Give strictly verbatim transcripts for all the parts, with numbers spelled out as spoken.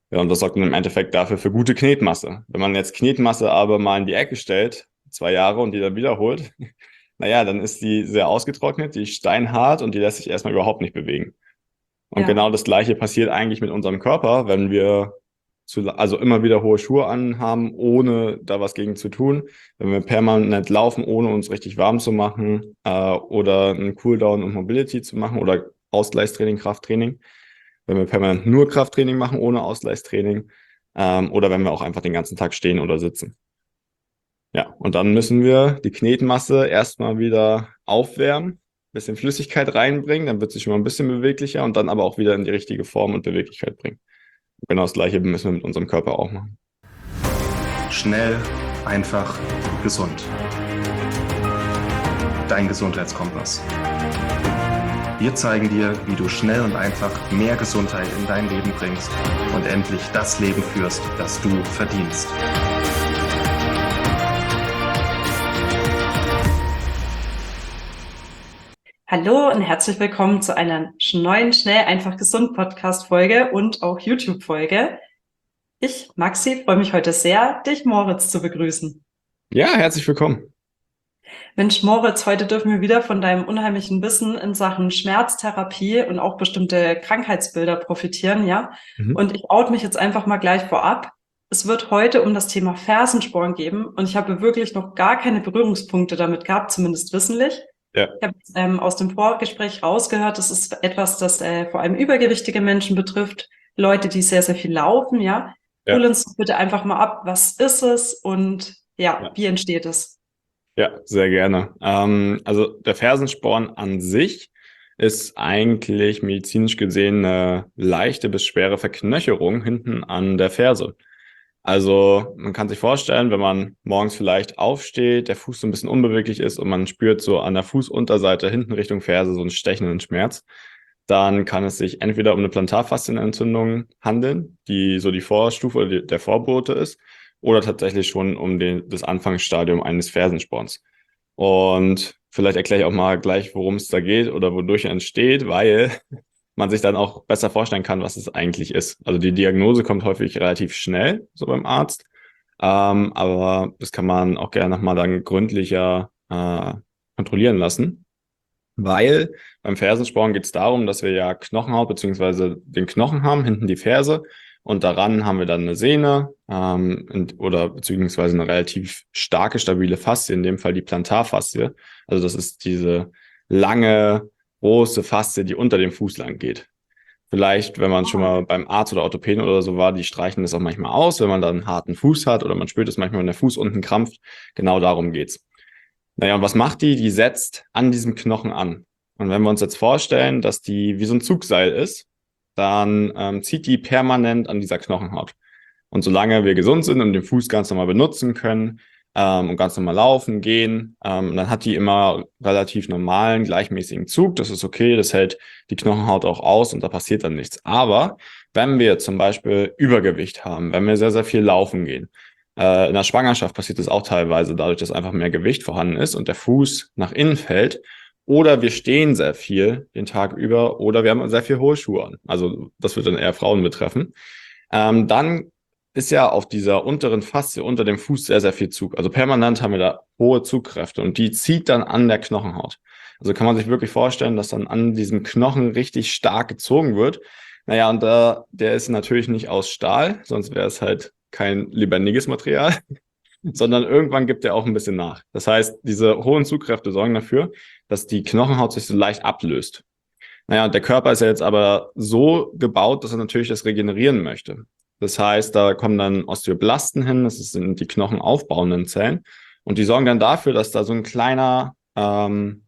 Ja, und das sorgt dann im Endeffekt dafür für gute Knetmasse. Wenn man jetzt Knetmasse aber mal in die Ecke stellt, zwei Jahre und die dann wiederholt, naja, dann ist die sehr ausgetrocknet, die ist steinhart und die lässt sich erstmal überhaupt nicht bewegen. Und Ja, genau das Gleiche passiert eigentlich mit unserem Körper, wenn wir zu, also immer wieder hohe Schuhe anhaben, ohne da was gegen zu tun. Wenn wir permanent laufen, ohne uns richtig warm zu machen, äh, oder einen Cooldown und Mobility zu machen oder Ausgleichstraining, Krafttraining. Wenn wir permanent nur Krafttraining machen, ohne Ausgleichstraining, ähm, oder wenn wir auch einfach den ganzen Tag stehen oder sitzen. Ja, und dann müssen wir die Knetmasse erstmal wieder aufwärmen, bisschen Flüssigkeit reinbringen, dann wird sie schon mal ein bisschen beweglicher und dann aber auch wieder in die richtige Form und Beweglichkeit bringen. Genau das Gleiche müssen wir mit unserem Körper auch machen. Schnell, einfach, gesund. Dein Gesundheitskompass. Wir zeigen dir, wie du schnell und einfach mehr Gesundheit in dein Leben bringst und endlich das Leben führst, das du verdienst. hallo und herzlich willkommen zu einer neuen Schnell, einfach gesund Podcast-Folge und auch YouTube-Folge. Ich, Maxi, freue mich heute sehr, dich, Moritz, zu begrüßen. Ja, herzlich willkommen. Mensch, Moritz, heute dürfen wir wieder von deinem unheimlichen Wissen in Sachen Schmerztherapie und auch bestimmte Krankheitsbilder profitieren, ja? Mhm. Und ich oute mich jetzt einfach mal gleich vorab. Es wird heute um das Thema Fersensporn geben und ich habe wirklich noch gar keine Berührungspunkte damit gehabt, zumindest wissentlich. Ja, Ich habe ähm, aus dem Vorgespräch rausgehört, das ist etwas, das äh, vor allem übergewichtige Menschen betrifft, Leute, die sehr, sehr viel laufen, ja. ja, Hol uns doch bitte einfach mal ab, was ist es und ja, ja. wie entsteht es? Ja, sehr gerne. Ähm, also der Fersensporn an sich ist eigentlich medizinisch gesehen eine leichte bis schwere Verknöcherung hinten an der Ferse. Also man kann sich vorstellen, wenn man morgens vielleicht aufsteht, der Fuß so ein bisschen unbeweglich ist und man spürt so an der Fußunterseite hinten Richtung Ferse so einen stechenden Schmerz, dann kann es sich entweder um eine Plantarfaszienentzündung handeln, die so die Vorstufe oder die, der Vorbote ist, oder tatsächlich schon um den, das Anfangsstadium eines Fersensporns. Und vielleicht erkläre ich auch mal gleich, worum es da geht oder wodurch er entsteht, weil man sich dann auch besser vorstellen kann, was es eigentlich ist. Also die Diagnose kommt häufig relativ schnell, so beim Arzt, ähm, aber das kann man auch gerne nochmal dann gründlicher äh, kontrollieren lassen, weil beim Fersensporn geht es darum, dass wir ja Knochenhaut beziehungsweise den Knochen haben, hinten die Ferse und daran haben wir dann eine Sehne ähm, und, oder beziehungsweise eine relativ starke, stabile Faszie, in dem Fall die Plantarfaszie. Also das ist diese lange, große Faszie, die unter dem Fuß lang geht. Vielleicht, wenn man schon mal beim Arzt oder Orthopäden oder so war, die streichen das auch manchmal aus, wenn man dann einen harten Fuß hat oder man spürt es manchmal, wenn der Fuß unten krampft. Genau darum geht's. Naja, und was macht die? Die setzt an diesem Knochen an. Und wenn wir uns jetzt vorstellen, dass die wie so ein Zugseil ist, dann ähm, zieht die permanent an dieser Knochenhaut. Und solange wir gesund sind und den Fuß ganz normal benutzen können ähm, und ganz normal laufen, gehen, ähm, dann hat die immer relativ normalen, gleichmäßigen Zug. Das ist okay, das hält die Knochenhaut auch aus und da passiert dann nichts. Aber wenn wir zum Beispiel Übergewicht haben, wenn wir sehr, sehr viel laufen gehen, äh, in der Schwangerschaft passiert das auch teilweise dadurch, dass einfach mehr Gewicht vorhanden ist und der Fuß nach innen fällt. Oder wir stehen sehr viel den Tag über oder wir haben sehr viel hohe Schuhe an. Also das wird dann eher Frauen betreffen. Ähm, dann ist ja auf dieser unteren Faszie unter dem Fuß sehr, sehr viel Zug. Also permanent haben wir da hohe Zugkräfte und die zieht dann an der Knochenhaut. Also kann man sich wirklich vorstellen, dass dann an diesem Knochen richtig stark gezogen wird. Naja, und da, der ist natürlich nicht aus Stahl, sonst wäre es halt kein lebendiges Material, sondern irgendwann gibt er auch ein bisschen nach. Das heißt, diese hohen Zugkräfte sorgen dafür, dass die Knochenhaut sich so leicht ablöst. Naja, und der Körper ist ja jetzt aber so gebaut, dass er natürlich das regenerieren möchte. Das heißt, da kommen dann Osteoblasten hin, das sind die knochenaufbauenden Zellen, und die sorgen dann dafür, dass da so ein kleiner, ähm,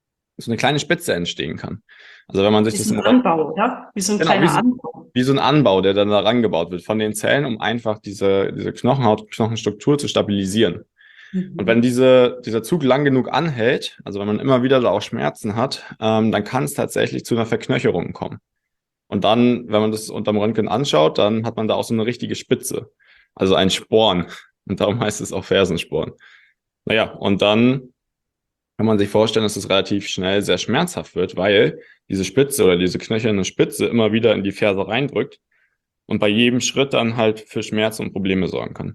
so eine kleine Spitze entstehen kann. Also wenn man sich Wie das so im ein Anbau, ja? Wie so ein Genau, wie kleiner so, Anbau. wie so ein Anbau, der dann da rangebaut wird von den Zellen, um einfach diese, diese Knochenhaut, Knochenstruktur zu stabilisieren. Und wenn Mhm. diese, dieser Zug lang genug anhält, also wenn man immer wieder da auch Schmerzen hat, ähm, dann kann es tatsächlich zu einer Verknöcherung kommen. Und dann, wenn man das unterm Röntgen anschaut, dann hat man da auch so eine richtige Spitze. Also ein Sporn. Und darum heißt es auch Fersensporn. Naja, und dann kann man sich vorstellen, dass es relativ schnell sehr schmerzhaft wird, weil diese Spitze oder diese knöcherne Spitze immer wieder in die Ferse reindrückt. und bei jedem Schritt dann halt für Schmerzen und Probleme sorgen kann.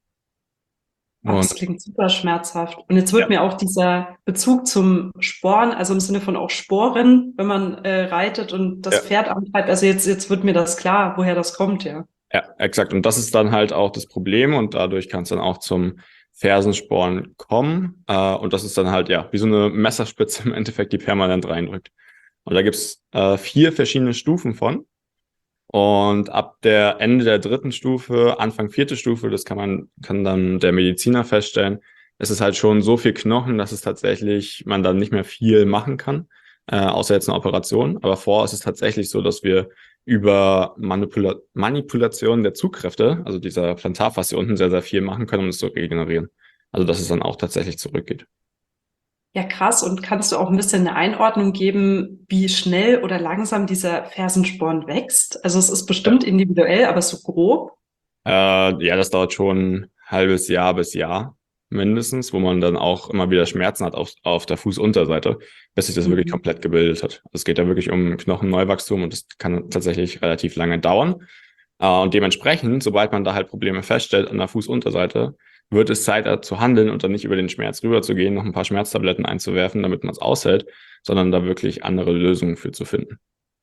Oh, das Und klingt super schmerzhaft. Und jetzt wird ja, mir auch dieser Bezug zum Sporn, also im Sinne von auch Sporen, wenn man äh, reitet und das ja, Pferd antreibt, also jetzt, jetzt wird mir das klar, woher das kommt, ja. ja, exakt. Und das ist dann halt auch das Problem und dadurch kann es dann auch zum Fersensporn kommen. Äh, und das ist dann halt, ja, wie so eine Messerspitze im Endeffekt, die permanent reindrückt. Und da gibt's äh, vier verschiedene Stufen von. Und ab der Ende der dritten Stufe, Anfang vierte Stufe, das kann man, kann dann der Mediziner feststellen, es ist halt schon so viel Knochen, dass es tatsächlich, man dann nicht mehr viel machen kann, äh, außer jetzt eine Operation. Aber vorher ist es tatsächlich so, dass wir über Manipula Manipulation der Zugkräfte, also dieser Plantarfaszie unten, sehr, sehr viel machen können, um es zu regenerieren. Also dass es dann auch tatsächlich zurückgeht. Ja, krass. Und kannst du auch ein bisschen eine Einordnung geben, wie schnell oder langsam dieser Fersensporn wächst? Also es ist bestimmt individuell, aber so grob. Äh, ja, das dauert schon ein halbes Jahr bis Jahr mindestens, wo man dann auch immer wieder Schmerzen hat auf, auf der Fußunterseite, bis sich das wirklich Mhm. komplett gebildet hat. Es geht ja wirklich um Knochenneuwachstum und das kann tatsächlich relativ lange dauern. Äh, und dementsprechend, sobald man da halt Probleme feststellt an der Fußunterseite, wird es Zeit äh, zu handeln und dann nicht über den Schmerz rüberzugehen, noch ein paar Schmerztabletten einzuwerfen, damit man es aushält, sondern da wirklich andere Lösungen für zu finden.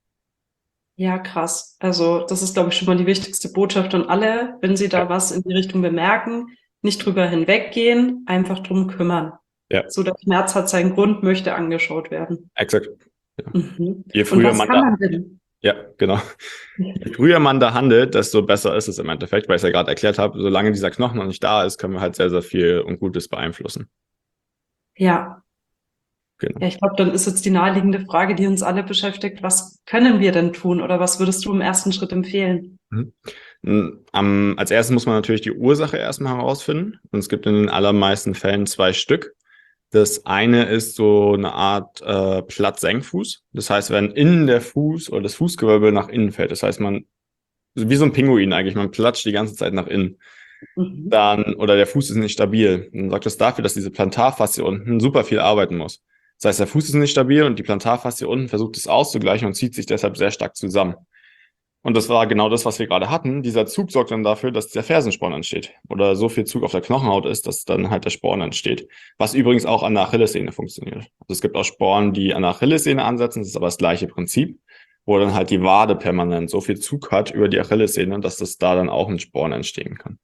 Ja, krass. Also das ist, glaube ich, schon mal die wichtigste Botschaft an alle, wenn sie da Ja, was in die Richtung bemerken, nicht drüber hinweggehen, einfach drum kümmern. ja, So, der Schmerz hat seinen Grund, möchte angeschaut werden. exakt. Ja. Mhm. Je Und früher was man kann da, man denn? ja, genau. Je früher man da handelt, desto besser ist es im Endeffekt, weil ich es ja gerade erklärt habe, solange dieser Knochen noch nicht da ist, können wir halt sehr, sehr viel und Gutes beeinflussen. Ja, Genau. ja, ich glaube, dann ist jetzt die naheliegende Frage, die uns alle beschäftigt, was können wir denn tun oder was würdest du im ersten Schritt empfehlen? Mhm. Am, als erstes muss man natürlich die Ursache erstmal herausfinden. Und es gibt in den allermeisten Fällen zwei Stück. Das eine ist so eine Art äh, Plattsenkfuß. Das heißt, wenn innen der Fuß oder das Fußgewölbe nach innen fällt, das heißt, man, wie so ein Pinguin eigentlich, man platscht die ganze Zeit nach innen. Mhm. Dann, oder der Fuß ist nicht stabil. Dann sorgt das dafür, dass diese Plantarfaszie unten super viel arbeiten muss. Das heißt, der Fuß ist nicht stabil und die Plantarfaszie unten versucht es auszugleichen und zieht sich deshalb sehr stark zusammen. Und das war genau das, was wir gerade hatten. Dieser Zug sorgt dann dafür, dass der Fersensporn entsteht. Oder so viel Zug auf der Knochenhaut ist, dass dann halt der Sporn entsteht. Was übrigens auch an der Achillessehne funktioniert. Also es gibt auch Sporen, die an der Achillessehne ansetzen. Das ist aber das gleiche Prinzip, wo dann halt die Wade permanent so viel Zug hat über die Achillessehne, dass das da dann auch ein Sporn entstehen kann.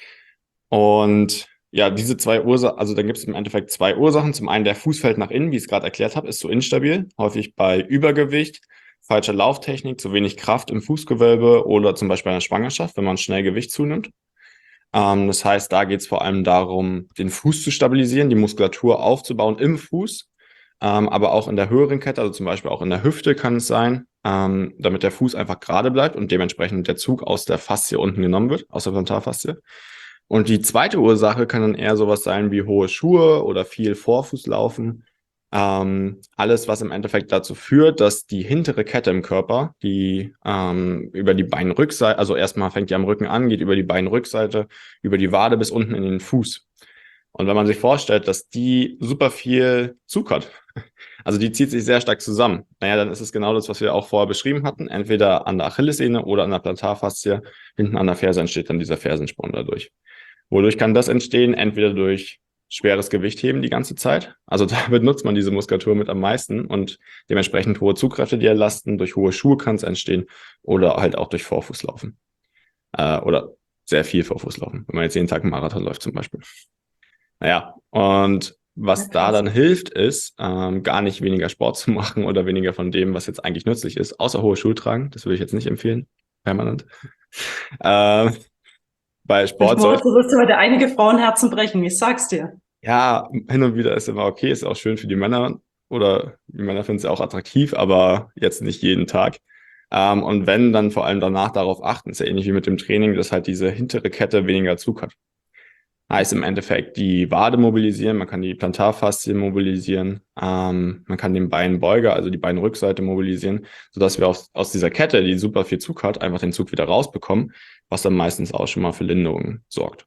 Und ja, diese zwei Ursachen, also dann gibt es im Endeffekt zwei Ursachen. Zum einen der Fuß fällt nach innen, wie ich es gerade erklärt habe, ist so instabil, häufig bei Übergewicht, falscher Lauftechnik, zu wenig Kraft im Fußgewölbe oder zum Beispiel bei einer Schwangerschaft, wenn man schnell Gewicht zunimmt. Ähm, das heißt, da geht es vor allem darum, den Fuß zu stabilisieren, die Muskulatur aufzubauen im Fuß, ähm, aber auch in der höheren Kette, also zum Beispiel auch in der Hüfte kann es sein, ähm, damit der Fuß einfach gerade bleibt und dementsprechend der Zug aus der Faszie unten genommen wird, aus der Plantarfaszie. Und die zweite Ursache kann dann eher sowas sein wie hohe Schuhe oder viel Vorfußlaufen. Ähm, alles, was im Endeffekt dazu führt, dass die hintere Kette im Körper, die ähm, über die Beinrückseite, also erstmal fängt die am Rücken an, geht über die Beinrückseite, über die Wade bis unten in den Fuß. Und wenn man sich vorstellt, dass die super viel Zug hat, also die zieht sich sehr stark zusammen, naja, dann ist es genau das, was wir auch vorher beschrieben hatten. Entweder an der Achillessehne oder an der Plantarfaszie, hinten an der Ferse entsteht dann dieser Fersensporn dadurch. Wodurch kann das entstehen? Entweder durch schweres Gewicht heben die ganze Zeit. Also damit nutzt man diese Muskulatur mit am meisten und dementsprechend hohe Zugkräfte, die erlasten. Durch hohe Schuhe kann es entstehen oder halt auch durch Vorfußlaufen. Äh, oder sehr viel Vorfußlaufen, wenn man jetzt jeden Tag einen Marathon läuft zum Beispiel. Naja, und was Ja, da krass. dann hilft, ist, ähm, gar nicht weniger Sport zu machen oder weniger von dem, was jetzt eigentlich nützlich ist, außer hohe Schuhe tragen. Das würde ich jetzt nicht empfehlen, permanent. Äh, bei Mensch, Sport Moritz, sollte du wirst heute einige Frauenherzen brechen, ich sag's dir. ja, hin und wieder ist immer okay, ist auch schön für die Männer oder die Männer finden es ja auch attraktiv, aber jetzt nicht jeden Tag. Ähm, und wenn, dann vor allem danach darauf achten, ist ja ähnlich wie mit dem Training, dass halt diese hintere Kette weniger Zug hat. Heißt im Endeffekt die Wade mobilisieren, man kann die Plantarfaszie mobilisieren, ähm, man kann den Beinbeuger, also die Beinrückseite mobilisieren, sodass wir aus, aus dieser Kette, die super viel Zug hat, einfach den Zug wieder rausbekommen, was dann meistens auch schon mal für Linderungen sorgt.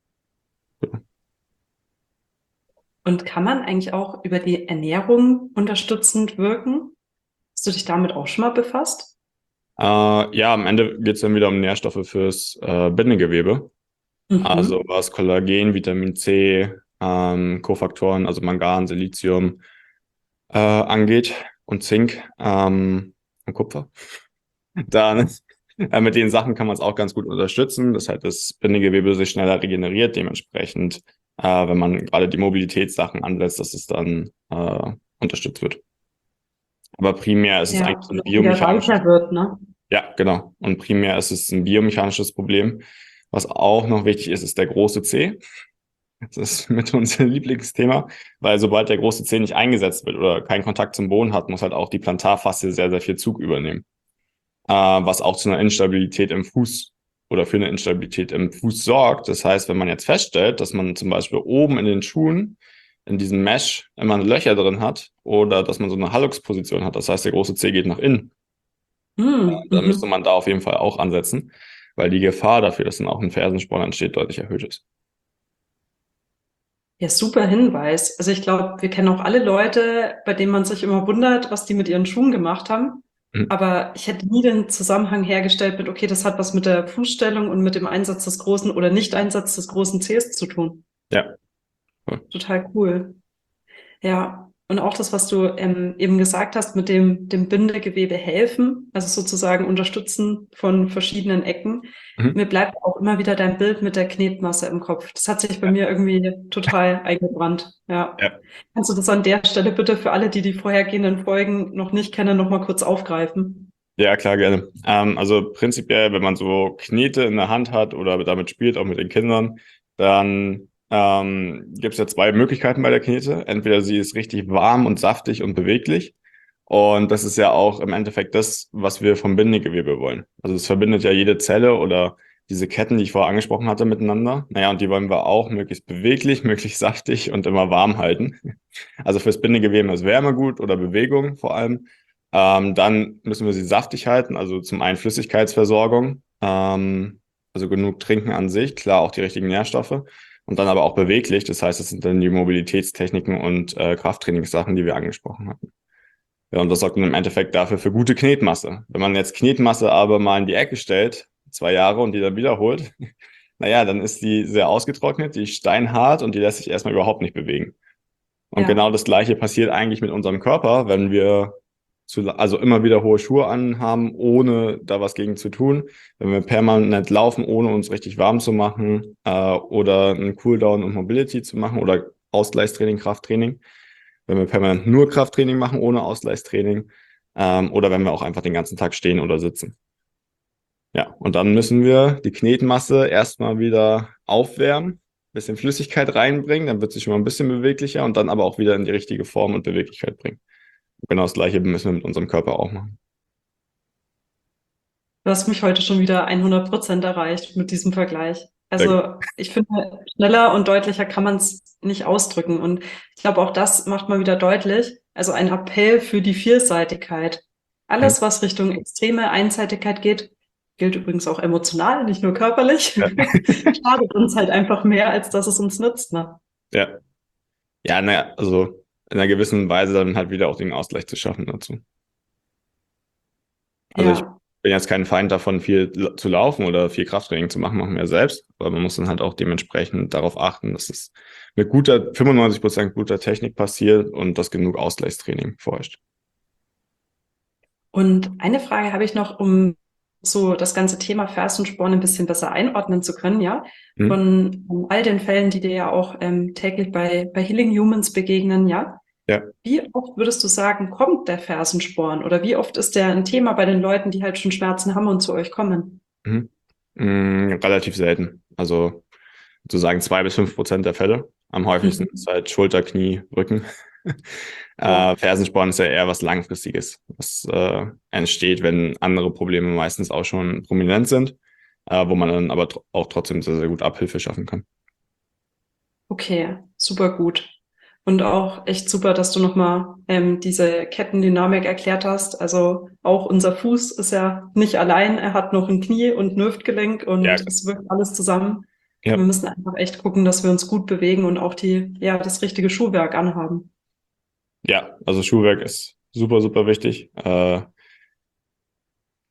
Und kann man eigentlich auch über die Ernährung unterstützend wirken? Hast du dich damit auch schon mal befasst? Äh, ja, am Ende geht es dann wieder um Nährstoffe fürs äh, Bindegewebe. Mhm. Also was Kollagen, Vitamin C, ähm, Kofaktoren, also Mangan, Silizium äh, angeht und Zink ähm, und Kupfer. Dann äh, mit den Sachen kann man es auch ganz gut unterstützen. Das heißt, das Bindegewebe sich schneller regeneriert, dementsprechend, äh, wenn man gerade die Mobilitätssachen anlässt, dass es dann äh, unterstützt wird. Aber primär ist es Ja, eigentlich und ein auch wieder biomechanisches. reicher wird, ne? Ja, genau. Und primär ist es ein biomechanisches Problem. Was auch noch wichtig ist, ist der große C. Das ist mit unser Lieblingsthema, weil sobald der große Zeh nicht eingesetzt wird oder keinen Kontakt zum Boden hat, muss halt auch die Plantarfaszie sehr, sehr viel Zug übernehmen. Äh, was auch zu einer Instabilität im Fuß oder für eine Instabilität im Fuß sorgt. Das heißt, wenn man jetzt feststellt, dass man zum Beispiel oben in den Schuhen in diesem Mesh immer Löcher drin hat oder dass man so eine Hallux-Position hat, das heißt, der große Zeh geht nach innen, Hm, dann müsste mhm. man da auf jeden Fall auch ansetzen, weil die Gefahr dafür, dass dann auch ein Fersensporn entsteht, deutlich erhöht ist. Ja, super Hinweis. Also ich glaube, wir kennen auch alle Leute, bei denen man sich immer wundert, was die mit ihren Schuhen gemacht haben. Mhm. Aber ich hätte nie den Zusammenhang hergestellt mit, okay, das hat was mit der Fußstellung und mit dem Einsatz des großen oder Nicht-Einsatz des großen Zehs zu tun. Ja, cool. Total cool. Ja, und auch das, was du ähm, eben gesagt hast, mit dem, dem Bindegewebe helfen, also sozusagen unterstützen von verschiedenen Ecken. Mhm. Mir bleibt auch immer wieder dein Bild mit der Knetmasse im Kopf. Das hat sich bei mir irgendwie total eingebrannt. Ja. Ja. Kannst du das an der Stelle bitte für alle, die die vorhergehenden Folgen noch nicht kennen, nochmal kurz aufgreifen? Ja, klar, gerne. Ähm, also prinzipiell, wenn man so Knete in der Hand hat oder damit spielt, auch mit den Kindern, dann ähm, gibt es ja zwei Möglichkeiten bei der Knete. Entweder sie ist richtig warm und saftig und beweglich. Und das ist ja auch im Endeffekt das, was wir vom Bindegewebe wollen. Also es verbindet ja jede Zelle oder diese Ketten, die ich vorher angesprochen hatte, miteinander. Naja, und die wollen wir auch möglichst beweglich, möglichst saftig und immer warm halten. Also fürs Bindegewebe ist Wärme gut oder Bewegung vor allem. Ähm, dann müssen wir sie saftig halten, also zum einen Flüssigkeitsversorgung, ähm, also genug trinken an sich, klar auch die richtigen Nährstoffe und dann aber auch beweglich. Das heißt, es sind dann die Mobilitätstechniken und äh, Krafttrainingssachen, die wir angesprochen hatten. Ja, und das sorgt dann im Endeffekt dafür für gute Knetmasse. Wenn man jetzt Knetmasse aber mal in die Ecke stellt, zwei Jahre und die dann wiederholt, naja, dann ist die sehr ausgetrocknet, die ist steinhart und die lässt sich erstmal überhaupt nicht bewegen. Und Ja. genau das Gleiche passiert eigentlich mit unserem Körper, wenn wir zu, also immer wieder hohe Schuhe anhaben, ohne da was gegen zu tun. Wenn wir permanent laufen, ohne uns richtig warm zu machen, äh, oder einen Cooldown und Mobility zu machen oder Ausgleichstraining, Krafttraining. Wenn wir permanent nur Krafttraining machen, ohne Ausgleichstraining, ähm, oder wenn wir auch einfach den ganzen Tag stehen oder sitzen. Ja, und dann müssen wir die Knetmasse erstmal wieder aufwärmen, bisschen Flüssigkeit reinbringen, dann wird sie schon mal ein bisschen beweglicher und dann aber auch wieder in die richtige Form und Beweglichkeit bringen. Genau das Gleiche müssen wir mit unserem Körper auch machen. Du hast mich heute schon wieder hundert Prozent erreicht mit diesem Vergleich. Also ich finde, schneller und deutlicher kann man es nicht ausdrücken. Und ich glaube, auch das macht mal wieder deutlich. Also ein Appell für die Vielseitigkeit. Alles, was Richtung extreme Einseitigkeit geht, gilt übrigens auch emotional, nicht nur körperlich, Ja. schadet uns halt einfach mehr, als dass es uns nützt. Ne? Ja. Ja, naja, also in einer gewissen Weise dann halt wieder auch den Ausgleich zu schaffen dazu. Also ich Ja. bin jetzt kein Feind davon, viel la- zu laufen oder viel Krafttraining zu machen, machen wir selbst. Aber man muss dann halt auch dementsprechend darauf achten, dass es mit guter, fünfundneunzig Prozent guter Technik passiert und dass genug Ausgleichstraining vorherrscht. Und eine Frage habe ich noch, um so das ganze Thema Fersensporn ein bisschen besser einordnen zu können, ja? Mhm. Von, von all den Fällen, die dir ja auch ähm, täglich bei, bei Healing Humans begegnen, ja? Ja. Wie oft würdest du sagen, kommt der Fersensporn? Oder wie oft ist der ein Thema bei den Leuten, die halt schon Schmerzen haben und zu euch kommen? Mhm. Mm, relativ selten. Also sozusagen zwei bis fünf Prozent der Fälle. Am häufigsten Mhm. ist halt Schulter, Knie, Rücken. Ja. Äh, Fersensporn ist ja eher was Langfristiges, was äh, entsteht, wenn andere Probleme meistens auch schon prominent sind, äh, wo man dann aber tr- auch trotzdem sehr, sehr gut Abhilfe schaffen kann. Okay, super gut. Und auch echt super, dass du nochmal ähm, diese Kettendynamik erklärt hast. Also auch unser Fuß ist ja nicht allein, er hat noch ein Knie und ein Hüftgelenk und Ja. es wirkt alles zusammen. Ja. Wir müssen einfach echt gucken, dass wir uns gut bewegen und auch die, ja, das richtige Schuhwerk anhaben. Ja, also Schuhwerk ist super, super wichtig. Äh,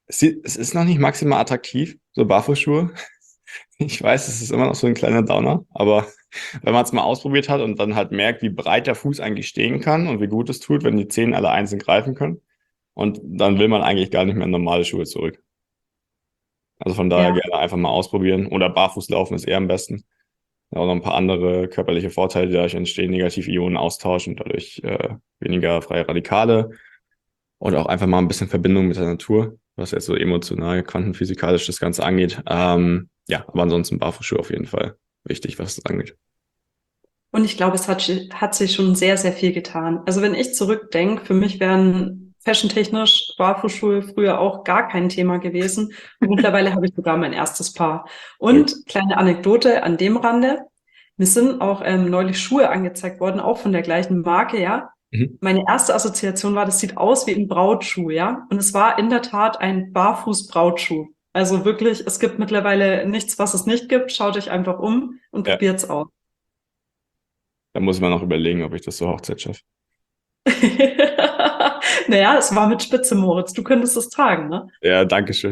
Es sieht- es ist noch nicht maximal attraktiv, so Barfußschuhe. Ich weiß, es ist immer noch so ein kleiner Downer, aber wenn man es mal ausprobiert hat und dann halt merkt, wie breit der Fuß eigentlich stehen kann und wie gut es tut, wenn die Zehen alle einzeln greifen können, und dann will man eigentlich gar nicht mehr in normale Schuhe zurück. Also von daher Ja. gerne einfach mal ausprobieren. Oder barfuß laufen ist eher am besten. Auch noch ein paar andere körperliche Vorteile, die dadurch entstehen, Negativ-Ionen-Austausch und dadurch äh, weniger freie Radikale. Und auch einfach mal ein bisschen Verbindung mit der Natur, was jetzt so emotional, quantenphysikalisch das Ganze angeht. Ähm, ja, aber ansonsten Barfußschuhe auf jeden Fall wichtig, was das angeht. Und ich glaube, es hat, shi- hat sich schon sehr, sehr viel getan. Also wenn ich zurückdenke, für mich wären fashiontechnisch Barfußschuhe früher auch gar kein Thema gewesen. Und mittlerweile habe ich sogar mein erstes Paar. Und kleine Anekdote an dem Rande. Mir sind auch ähm, neulich Schuhe angezeigt worden, auch von der gleichen Marke, ja. Mhm. Meine erste Assoziation war, das sieht aus wie ein Brautschuh, ja. Und es war in der Tat ein Barfuß-Brautschuh. Also wirklich, es gibt mittlerweile nichts, was es nicht gibt. Schaut euch einfach um und Ja. probiert's aus. Da muss ich mir noch überlegen, ob ich das zur Hochzeit schaffe. Naja, es war mit Spitze, Moritz. Du könntest es tragen, ne? Ja, danke schön.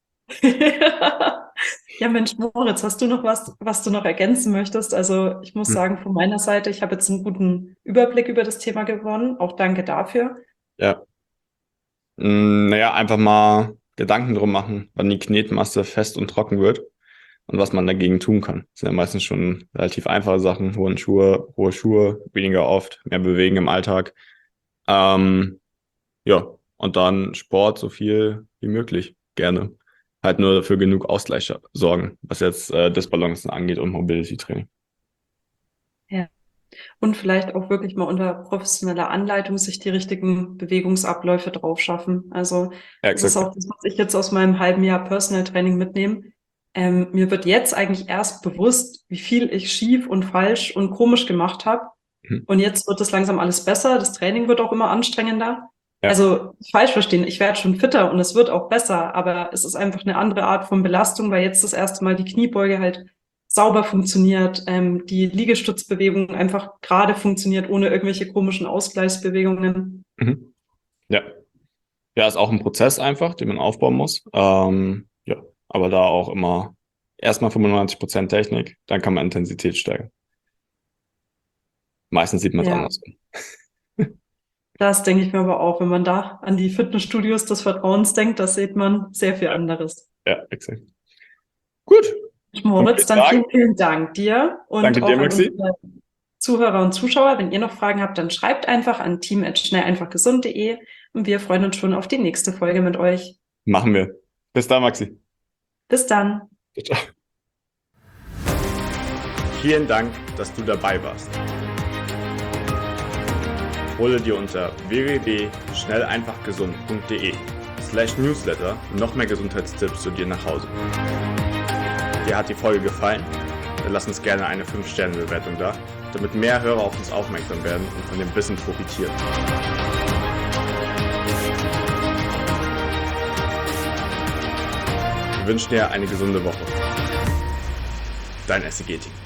Ja, Mensch, Moritz, hast du noch was, was du noch ergänzen möchtest? Also ich muss Hm. sagen, von meiner Seite, ich habe jetzt einen guten Überblick über das Thema gewonnen. Auch danke dafür. Ja. Mm, Naja, einfach mal Gedanken drum machen, wann die Knetmasse fest und trocken wird und was man dagegen tun kann. Das sind ja meistens schon relativ einfache Sachen. Hohe Schuhe, hohe Schuhe, weniger oft, mehr bewegen im Alltag. Ähm, ja, und dann Sport so viel wie möglich. Gerne. Halt nur für genug Ausgleich sorgen, was jetzt äh, Disbalancen angeht und Mobility-Training. Und vielleicht auch wirklich mal unter professioneller Anleitung sich die richtigen Bewegungsabläufe drauf schaffen. Also Ja, das ist exakt. auch das, was ich jetzt aus meinem halben Jahr Personal Training mitnehme. Ähm, mir wird jetzt eigentlich erst bewusst, wie viel ich schief und falsch und komisch gemacht habe. Mhm. Und jetzt wird das langsam alles besser. Das Training wird auch immer anstrengender. Ja. Also nicht falsch verstehen, ich werde schon fitter und es wird auch besser, aber es ist einfach eine andere Art von Belastung, weil jetzt das erste Mal die Kniebeuge halt sauber funktioniert, ähm, die Liegestützbewegung einfach gerade funktioniert, ohne irgendwelche komischen Ausgleichsbewegungen. Mhm. Ja. Ja, ist auch ein Prozess einfach, den man aufbauen muss. Ähm, ja, aber da auch immer erstmal fünfundneunzig Prozent Technik, dann kann man Intensität steigern. Meistens sieht man es Ja. andersrum. Das denke ich mir aber auch, wenn man da an die Fitnessstudios des Vertrauens denkt, das sieht man sehr viel anderes. Ja, exakt. Gut. Moritz, dann sagen- vielen, vielen Dank dir und Danke auch dir, an Maxi. unsere Zuhörer und Zuschauer. Wenn ihr noch Fragen habt, dann schreibt einfach an team at schnell einfach gesund punkt de und wir freuen uns schon auf die nächste Folge mit euch. Machen wir. Bis dann, Maxi. Bis dann. Ciao. Vielen Dank, dass du dabei warst. Hole dir unter w w w punkt schnell einfach gesund punkt de slash newsletter noch mehr Gesundheitstipps zu dir nach Hause. Dir hat die Folge gefallen? Dann lass uns gerne eine fünf Sterne Bewertung da, damit mehr Hörer auf uns aufmerksam werden und von dem Wissen profitieren. Wir wünschen dir eine gesunde Woche. Dein S C G-Team.